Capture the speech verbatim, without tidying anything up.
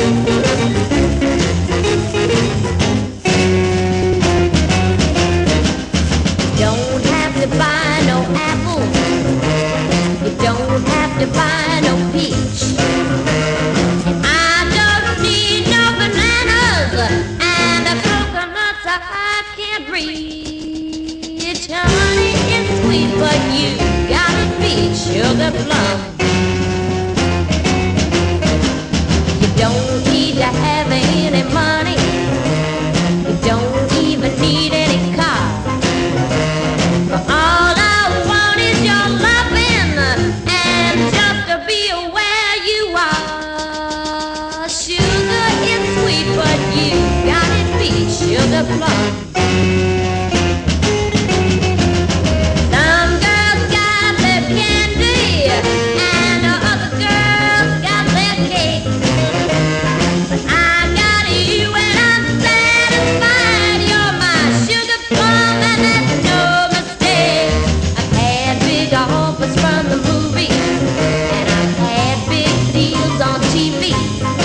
Don't have to buy no apple. You don't have to buy no peach. And I don't need no bananas and the coconuts I can't reach. Honey, it's sweet, but you gotta be sugar plum. You don't need to have any money. You don't even need any car. All I want is your loving and just to be where you are. Sugar is sweet, but you gotta be sugar plum. Some girls got their candy and other girls got their cake. But I got you and I'm satisfied. You're my sugar plum and that's no mistake. I've had big offers from the movies and I've had big deals on T V.